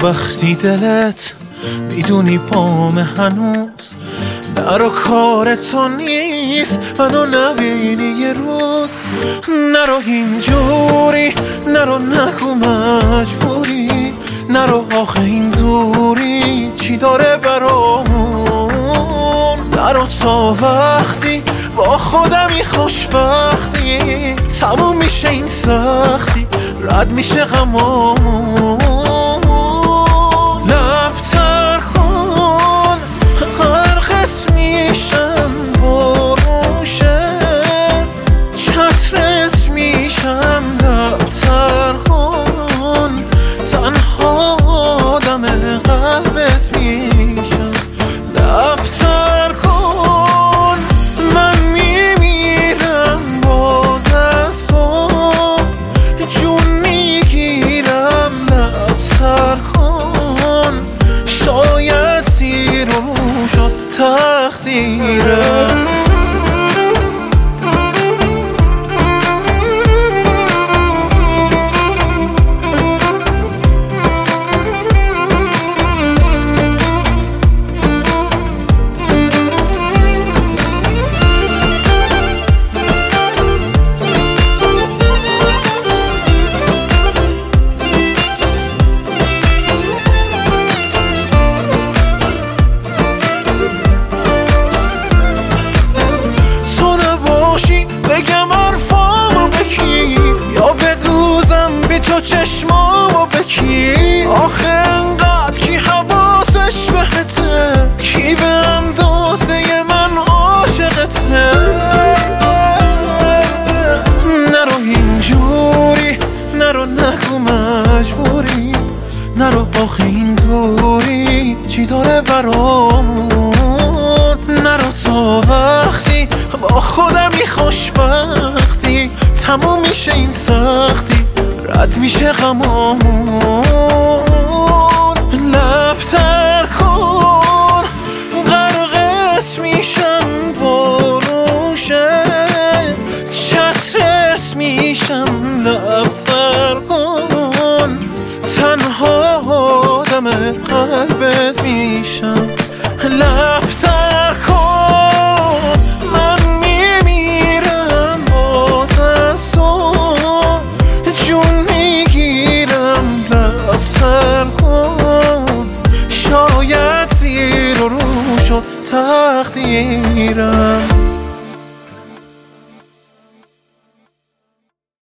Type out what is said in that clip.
وقتی دلت میدونی پام هنوز نرو کار تو نیست منو نبینی یه روز نرو اینجوری نرو نگو مجبوری نرو آخه این دوری چی داره برامون نرو تا وقتی با خودمی خوشبختی تموم میشه این سختی رد میشه غمامون لب تر کن غرقت میشم بروشه چترت میشم لب تر کن تنها آدم قلبت میشم لب تر کن من میمیرم باز از تو جون میگیرم لب تر کن شاید سیر و شد تقدیرم بگم حرفامو بکی یا بدوزم بی تو چشمامو بکی آخه انقدر کی حواسش بهته کی به اندازه من عاشقته نرو اینجوری نرو نگو مجبوری نرو آخه این دوری چی داره برامون نرو تا وقتی با خودمی خوشبختی تموم میشه این سختی رد میشه غمامون لب تر کن غرقت میشم بروشه چترت میشم لب تر کن تنها آدم قلبت میشم لب تر کن من میمیرم باز از تو جون میگیرم لب تر کن شاید زیر و رو شد تقدیرم